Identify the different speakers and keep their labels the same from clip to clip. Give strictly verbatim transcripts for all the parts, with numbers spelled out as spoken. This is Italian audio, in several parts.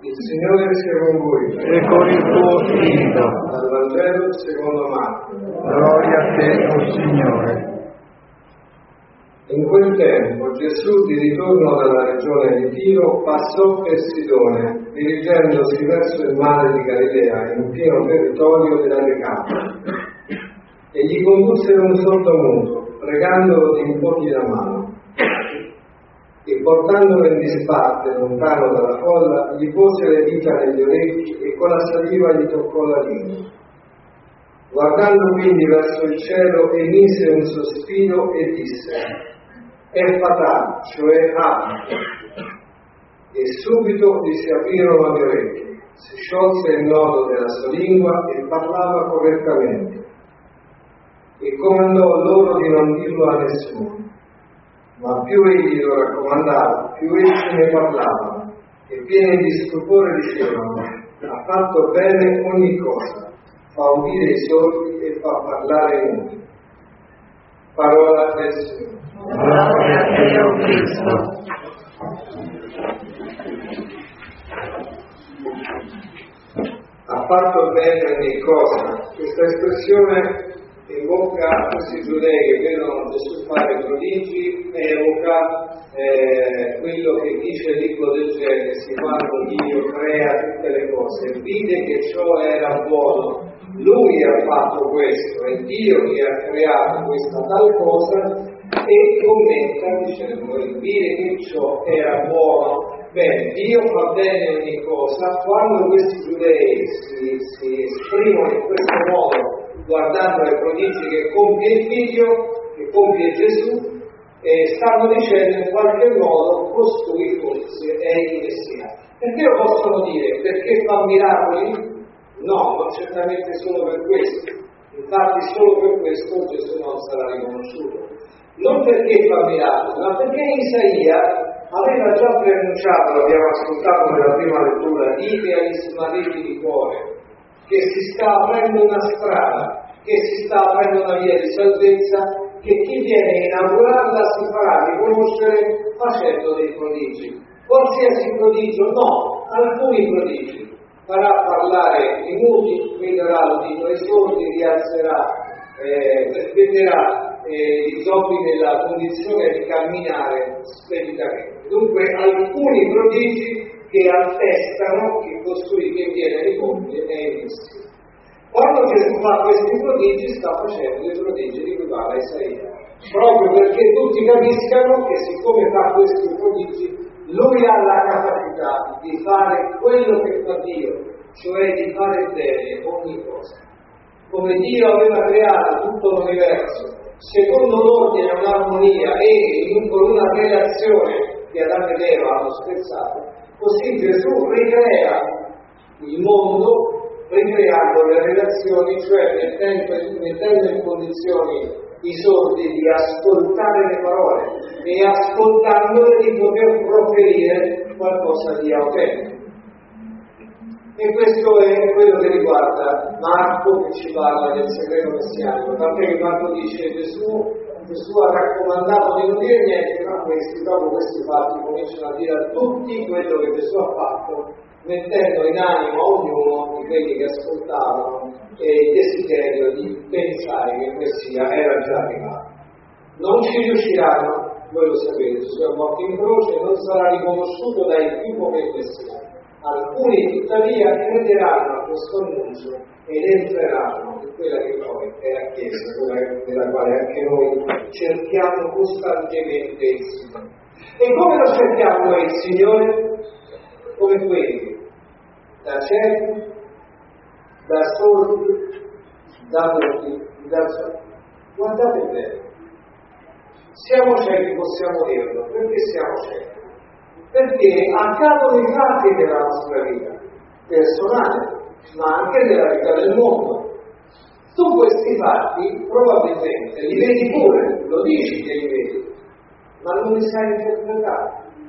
Speaker 1: Il Signore sia con voi.
Speaker 2: E con il tuo spirito.
Speaker 1: Dal Vangelo secondo Marco.
Speaker 2: Gloria a te, o Signore.
Speaker 1: In quel tempo Gesù, di ritorno dalla regione di Tiro, passò per Sidone, dirigendosi verso il mare di Galilea, in pieno territorio della Decapoli. E gli condussero un sordomuto, pregandolo di imporgli la mano. E portandolo in disparte, lontano dalla folla, gli pose le dita negli orecchi e con la saliva gli toccò la lingua. Guardando quindi verso il cielo, emise un sospiro e disse: Effatà, cioè apri. E subito gli si aprirono le orecchie, si sciolse il nodo della sua lingua e parlava correttamente. E comandò loro di non dirlo a nessuno. Ma più egli lo raccomandava, più essi ne parlavano, e pieni di stupore dicevano: ha fatto bene ogni cosa, fa udire i sordi e fa parlare i muti. Parola del Signore.
Speaker 2: Gloria a te, o Cristo.
Speaker 1: Ha fatto bene ogni cosa. Questa espressione evoca questi giudei che vedono Gesù fare prodigi e evoca eh, quello che dice il libro del Genesi, quando Dio crea tutte le cose. Vide che ciò era buono, Lui ha fatto questo, è Dio che ha creato questa tal cosa, e commenta dicendo: vide che ciò era buono. Bene, Dio fa bene ogni cosa. Quando questi giudei si, si esprimono in questo modo, guardando ai prodigi che compie il Figlio, che compie Gesù, e stanno dicendo in qualche modo: costui forse è il Messia. Perché lo possono dire? Perché fa miracoli? No, non certamente solo per questo. Infatti solo per questo Gesù non sarà riconosciuto. Non perché fa miracoli, ma perché Isaia aveva già preannunciato, l'abbiamo ascoltato nella prima lettura: dite agli smarriti di cuore che si sta aprendo una strada, che si sta aprendo una via di salvezza, che chi viene a inaugurarla si farà riconoscere facendo dei prodigi. Qualsiasi prodigio? No, alcuni prodigi. Farà parlare i muti, guiderà l'udito ai sordi, rialzerà, eh, metterà eh, i zombi nella condizione di camminare speditamente. Dunque alcuni prodigi che attestano che costui che viene di compie è il Messia. Quando Gesù fa questi prodigi, sta facendo i prodigi di cui parla Isaia, proprio perché tutti capiscano che siccome fa questi prodigi, Lui ha la capacità di fare quello che fa Dio, cioè di fare bene ogni cosa. Come Dio aveva creato tutto l'universo, secondo l'ordine e un'armonia e in con una relazione che Adamo ed Eva hanno spezzato, così Gesù ricrea il mondo, ricreando le relazioni, cioè mettendo, mettendo in condizioni i sordi di ascoltare le parole e ascoltandole di poter proferire qualcosa di autentico. E questo è quello che riguarda Marco, che ci parla del segreto messianico, tant'è che Marco dice: Gesù, Gesù ha raccomandato di non dire niente, ma questi, dopo questi fatti, cominciano a dire a tutti quello che Gesù ha fatto, mettendo in animo a ognuno di quelli che ascoltavano e il desiderio di pensare che il Messia era già arrivato. Non ci riusciranno, voi lo sapete, Gesù è morto in croce, non sarà riconosciuto dai più come il Messia. Alcuni tuttavia crederanno a questo annuncio ed entreranno in quella che poi è la Chiesa, quella nella quale anche noi cerchiamo costantemente il Signore. E come lo cerchiamo noi il Signore? Come quelli da ciechi, da sordi, da muti, da sordi. Guardate bene, siamo ciechi, possiamo dirlo. Perché siamo ciechi? Perché accadono i fatti della nostra vita personale, ma anche nella vita del mondo. Tu questi fatti probabilmente li vedi pure, lo dici che li vedi, ma non li sai interpretare.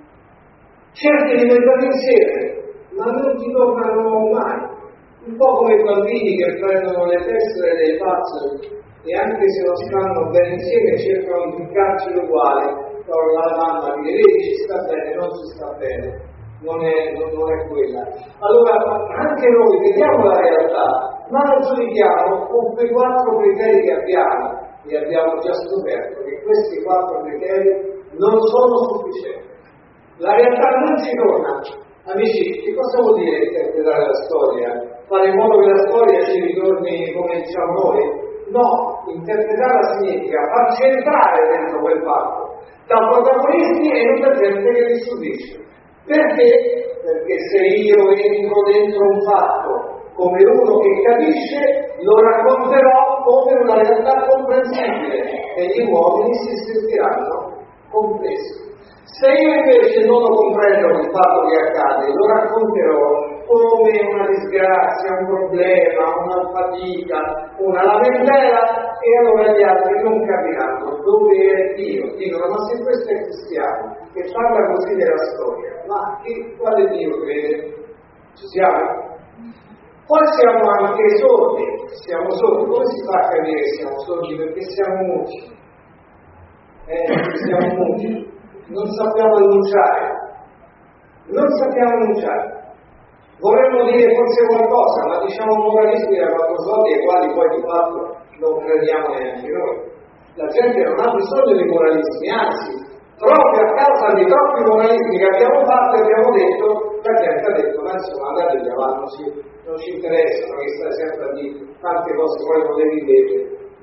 Speaker 1: Cerchi di metterli insieme, ma non ti tornano mai. Un po' come i bambini che prendono le tessere dei puzzle e anche se non stanno bene insieme cercano di ficcarceli uguali. Allora la mamma dice: vedi, ci sta bene, non ci sta bene. non è, non, non è quella. Allora anche noi vediamo la realtà, ma la giudichiamo con quei quattro criteri che abbiamo, e abbiamo già scoperto che questi quattro criteri non sono sufficienti. La realtà non ci torna. Amici, che cosa vuol dire interpretare la storia? Fare in modo che la storia ci ritorni come diciamo noi? No, interpretarla significa farci entrare dentro quel fatto, da protagonisti e non da gente che li subisce. Perché? Perché se io entro dentro un fatto come uno che capisce, lo racconterò come una realtà comprensibile e gli uomini si sentiranno compresi. Se io invece non lo comprendo il fatto che accade, lo racconterò come una disgrazia, un problema, una fatica, una lamentela, e allora gli altri non capiranno dove è Dio. Dicono: ma se questo è cristiano che parla così della storia, ma che, quale Dio crede? Ci siamo? Poi siamo anche sordi, siamo sordi. Come si fa a capire che siamo sordi? Perché siamo muti. Eh, siamo muti. Non sappiamo annunciare. Non sappiamo annunciare. Vorremmo dire forse qualcosa, ma diciamo moralisti da quattro soldi ai quali poi di fatto non crediamo neanche noi. La gente non ha bisogno di moralismi, anzi, proprio a causa di troppi moralismi che abbiamo fatto e abbiamo detto, la gente ha detto: ma insomma, andate via, non ci, non ci interessano, che stai sempre a dire tante cose, poi non le vedete.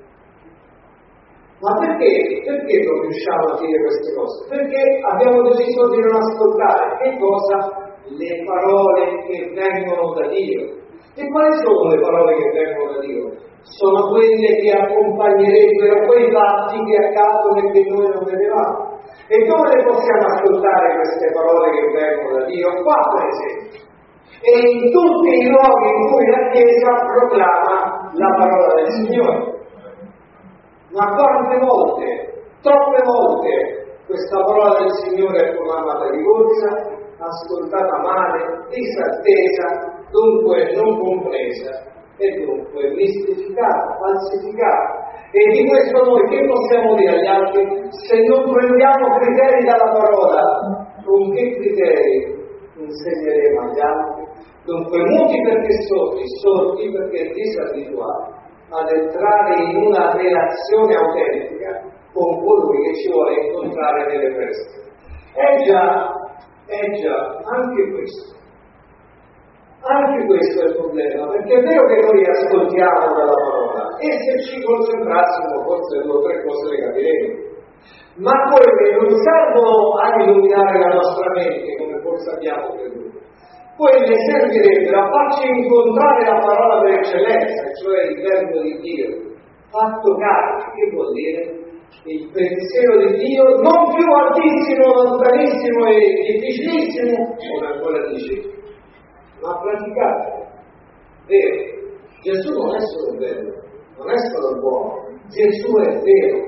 Speaker 1: Ma perché? Perché non riusciamo a dire queste cose? Perché abbiamo deciso di non ascoltare. Che cosa? Le parole che vengono da Dio. E quali sono le parole che vengono da Dio? Sono quelle che accompagnerebbero quei fatti che accadono e che noi non vedevamo. E dove le possiamo ascoltare queste parole che vengono da Dio? Qua per esempio. E in tutti i luoghi in cui la Chiesa proclama la parola del Signore. Ma quante volte, troppe volte, questa parola del Signore è proclamata di corsa, ascoltata male, disattesa, dunque non compresa e dunque mistificata, falsificata. E di questo noi che possiamo dire agli altri se non prendiamo criteri dalla parola? Con che criteri insegneremo agli altri? Dunque muti perché sordi, sordi perché disabituati ad entrare in una relazione autentica con colui che ci vuole incontrare nelle feste. È già, è già, anche questo. Anche questo è il problema, perché è vero che noi ascoltiamo dalla parola e se ci concentrassimo forse due o tre cose le capiremo, ma quelle non servono a illuminare la nostra mente come forse abbiamo creduto. Quelle servirebbero a farci incontrare la parola per eccellenza, cioè il verbo di Dio, fatto carne. Che vuol dire? Il pensiero di Dio non più altissimo, lontanissimo e difficilissimo, come ancora dice, ma praticato. Vero. Gesù non è solo bello, non è solo buono, Gesù è vero.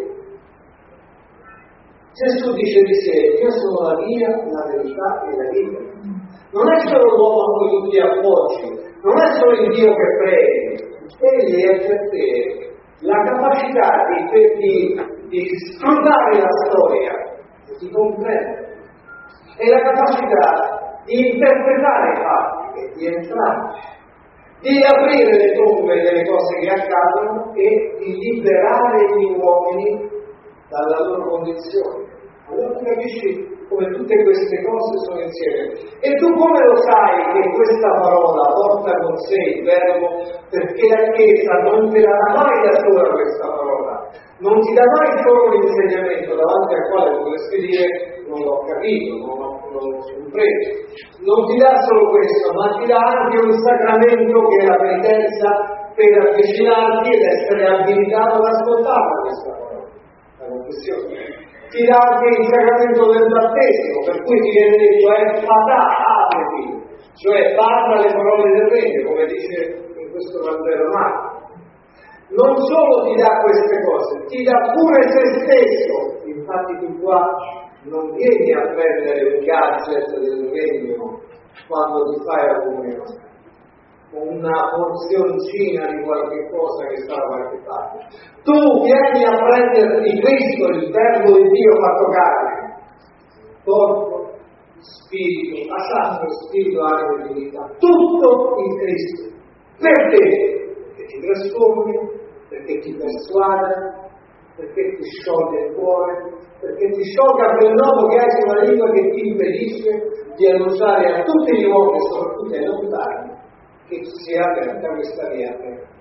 Speaker 1: Gesù dice di sé: io sono la via, la verità e la vita. Non è solo l'uomo a cui tu ti appoggi, non è solo il Dio che preghi, egli è per te la capacità di, di, di scrutare la storia, di comprendere, e la capacità di interpretare i fatti e di entrarci, di aprire le tombe delle cose che accadono e di liberare gli uomini dalla loro condizione. Allora tu capisci come tutte queste cose sono insieme. E tu come lo sai che questa parola porta con sé il verbo? Perché la Chiesa non te la dà mai da sola questa parola, non ti dà mai solo l'insegnamento davanti al quale potresti dire: non l'ho capito, non l'ho, non l'ho compreso. Non ti dà solo questo, ma ti dà anche un sacramento che è la penitenza per avvicinarti ed essere abilitato ad ascoltare questa parola, la confessione. Ti dà anche il sacramento del battesimo, per cui ti viene detto è fatà, apriti, cioè parla le parole del regno, come dice in questo Vangelo Marco. Non solo ti dà queste cose, ti dà pure se stesso. Infatti tu qua non vieni a prendere un gadget del regno quando ti fai la comunione, una porzioncina di qualche cosa che sta da qualche parte. Tu vieni a prenderti Cristo, il verbo di Dio fatto carne, corpo, spirito, a sangue, spirito, anima e divinità. Tutto in Cristo. Perché? Perché ti trasformi, perché ti persuade, perché ti scioglie il cuore, perché ti scioglie quel nodo che hai sulla lingua che ti impedisce di annunciare a tutti gli uomini, soprattutto ai lontani, che ci sia aperta questa via.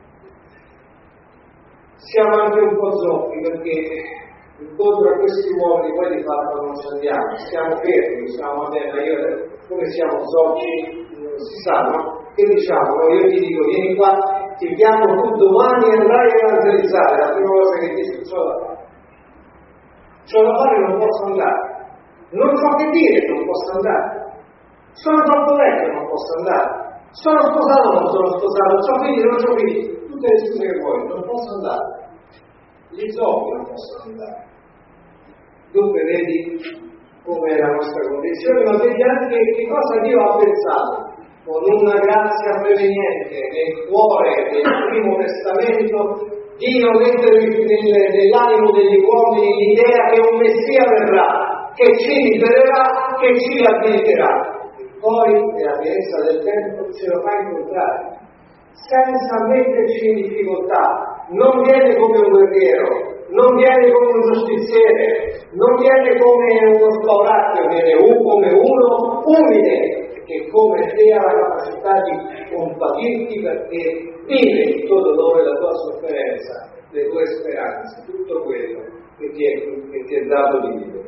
Speaker 1: Siamo anche un po' zoppi perché incontro a questi uomini poi di fatto non ci andiamo, stiamo fermi, diciamo, va bene, ma io come siamo zoppi, non si sa, no? Che diciamo? No? Io ti dico, vieni qua, ti chiamo tu domani e andrai a evangelizzare, la prima cosa che ti dico, c'ho da fare. C'ho da fare, non posso andare. Non so che dire, non posso andare. Sono troppo vecchio, non posso andare. Sono sposato, non sono sposato, c'ho figli, non c'ho figli. Tutte le scuse che vuoi, non posso andare. Gli zoppi non possono andare. Dunque vedi com'è la nostra condizione, ma vedi anche che cosa Dio ha pensato con una grazia preveniente nel cuore del Primo Testamento. Dio mette nell'animo degli uomini l'idea che un Messia verrà, che ci libererà, che ci abiliterà. E poi, nella pienezza del tempo, ce lo fa incontrare, senza metterci in difficoltà. Non viene come un guerriero, non viene come un giustiziere, non viene come uno spauracchio, viene un, come uno umile, che come te ha la capacità di compatirti perché vive il tuo dolore, la tua sofferenza, le tue speranze, tutto quello che ti è, che ti è dato di vivere.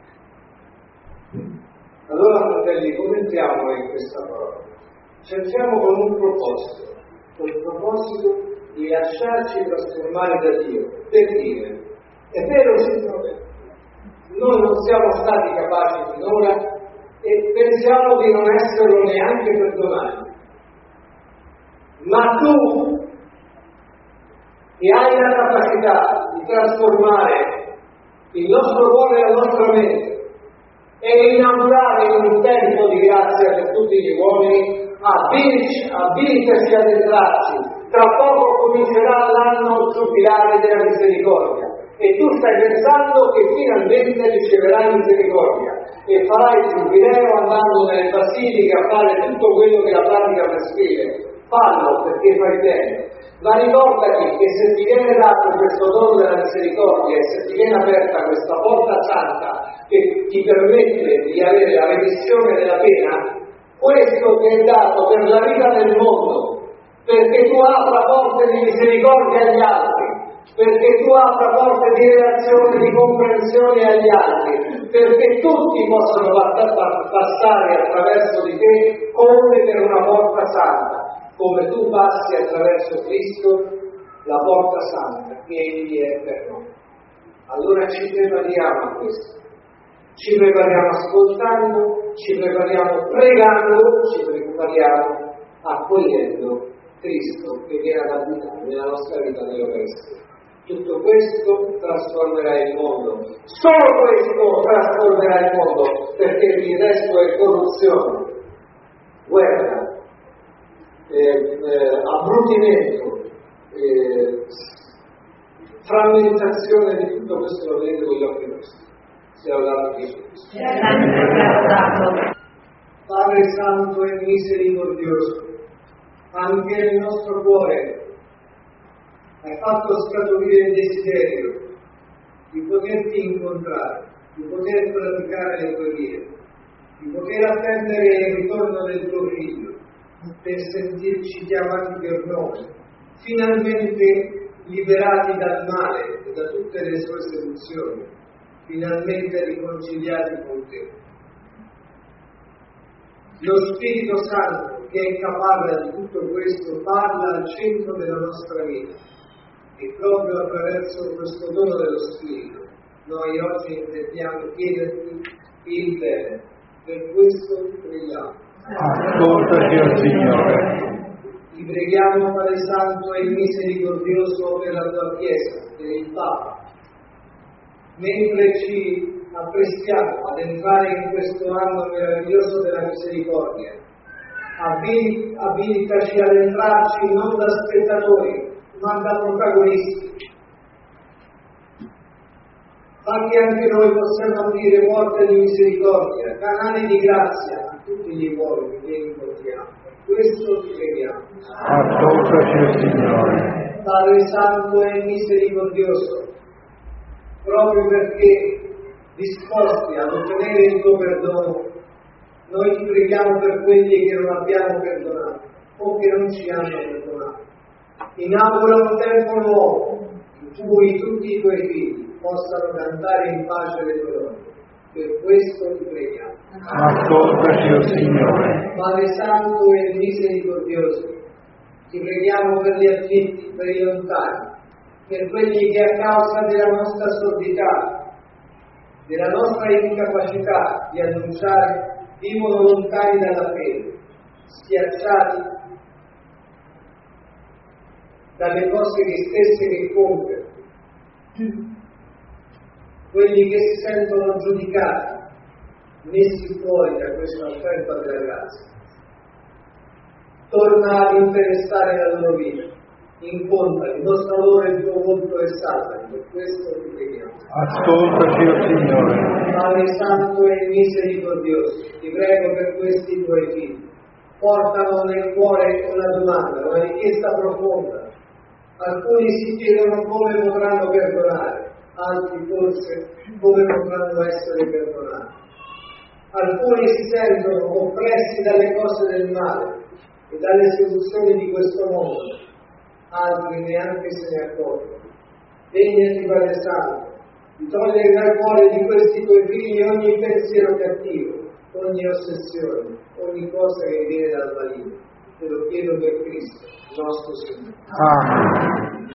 Speaker 1: Allora, fratelli, come entriamo in questa parola? Ci entriamo con un proposito, con il proposito di lasciarci trasformare da Dio, per dire, è vero Signore, noi non siamo stati capaci finora e pensiamo di non esserlo neanche per domani, ma Tu che hai la capacità di trasformare il nostro cuore e la nostra mente e inaugurare un tempo di grazia per tutti gli uomini, abilitaci ad entrarci. Tra poco comincerà l'anno giubilare della misericordia e tu stai pensando che finalmente riceverai misericordia e farai il giubileo andando nelle basiliche a fare tutto quello che la pratica prescrive. Fallo perché fai bene, ma ricordati che se ti viene dato questo dono della misericordia e se ti viene aperta questa porta santa che ti permette di avere la remissione della pena, questo ti è dato per la vita del mondo, perché tu apra porte di misericordia agli altri, perché tu apra porte di relazione, di comprensione agli altri, perché tutti possono passare attraverso di te come per una porta santa, come tu passi attraverso Cristo la porta santa che Egli è per noi. Allora ci prepariamo a questo, ci prepariamo ascoltando, ci prepariamo pregando, ci prepariamo accogliendo Cristo che viene ad abitare nella nostra vita dell'Eucaristia. Tutto questo trasformerà il mondo, solo questo trasformerà il mondo, perché il resto è corruzione, guerra, eh, eh, abbrutimento, eh, frammentazione di tutto questo lo vedete con gli occhi nostri. Sia lodato Gesù Cristo. Padre Santo e misericordioso, anche nel nostro cuore hai fatto scaturire il desiderio di poterti incontrare, di poter praticare le tue vie, di poter attendere il ritorno del tuo Figlio, per sentirci chiamati per nome, finalmente liberati dal male e da tutte le sue seduzioni, finalmente riconciliati con te. Lo Spirito Santo, che è caparra di tutto questo, parla al centro della nostra vita e proprio attraverso questo dono dello Spirito noi oggi intendiamo chiederti il bene. Per questo preghiamo.
Speaker 2: Ascoltaci, oh Signore.
Speaker 1: Ti preghiamo, Padre Santo e misericordioso, per la tua Chiesa, per il Papa, mentre ci apprestiamo ad entrare in questo anno meraviglioso della misericordia. Abilitaci ad entrarci non da spettatori, ma da protagonisti. ma che anche noi possiamo aprire porte di misericordia, canali di grazia a tutti gli uomini che incontriamo. Per questo ti preghiamo.
Speaker 2: Ascoltaci, o Signore.
Speaker 1: Padre Santo e misericordioso, proprio perché disposti ad ottenere il tuo perdono, noi ti preghiamo per quelli che non abbiamo perdonato o che non ci hanno perdonato. Inaugura un tempo nuovo in cui tutti i tuoi figli possano cantare in pace le tue lodi. Per questo ti preghiamo.
Speaker 2: Ascoltaci, o Signore.
Speaker 1: Padre Santo e misericordioso, ti preghiamo per gli afflitti, per i lontani, per quelli che a causa della nostra sordità, della nostra incapacità di annunciare, vivono lontani dalla fede, schiacciati dalle cose che stesse che compiono, quelli che si sentono giudicati, messi fuori da questa offerta della grazia. Torna ad interessare la loro vita, incontrali, mostra loro il tuo volto e salvali, per questo ti preghiamo.
Speaker 2: Ascoltaci, o Signore.
Speaker 1: Padre Santo e misericordioso, ti prego per questi tuoi figli. Portano nel cuore una domanda, una richiesta profonda. Alcuni si chiedono come potranno perdonare, altri forse come potranno essere perdonati. Alcuni si sentono oppressi dalle cose del male e dalle seduzioni di questo mondo, altri neanche se ne accorgono. Degnati, Padre Santo, di togliere dal cuore di questi tuoi figli ogni pensiero cattivo, ogni ossessione, ogni cosa che viene dal maligno. Te lo chiedo per Cristo, nostro Signore.
Speaker 2: Amen.